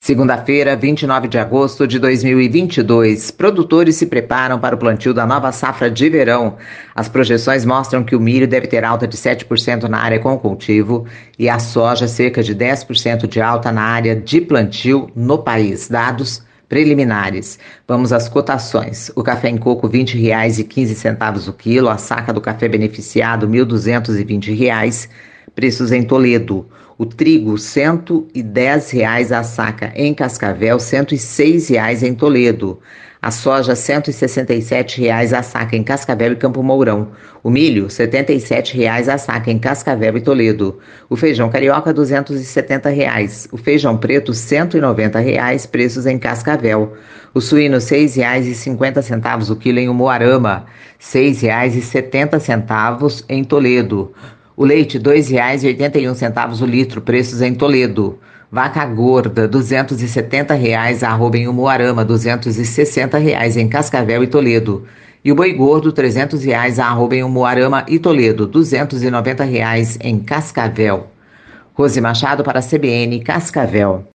Segunda-feira, 29 de agosto de 2022. Produtores se preparam para o plantio da nova safra de verão. As projeções mostram que o milho deve ter alta de 7% na área com cultivo e a soja cerca de 10% de alta na área de plantio no país. Dados preliminares. Vamos às cotações. O café em coco R$ 20,15 o quilo, a saca do café beneficiado R$ 1.220. Preços em Toledo. O trigo, R$ 110 a saca em Cascavel, R$ 106 em Toledo. A soja, R$ 167 a saca em Cascavel e Campo Mourão. O milho, R$ 77 a saca em Cascavel e Toledo. O feijão carioca, R$ 270. O feijão preto, R$ 190, preços em Cascavel. O suíno, R$ 6,50 o quilo em Umuarama, R$ 6,70 em Toledo. O leite, R$ 2,81 o litro, preços em Toledo. Vaca gorda, R$ 270 arroba em Umuarama, R$ 260 em Cascavel e Toledo. E o boi gordo, R$ 300 arroba em Umuarama e Toledo, R$ 290 em Cascavel. Rose Machado para a CBN Cascavel.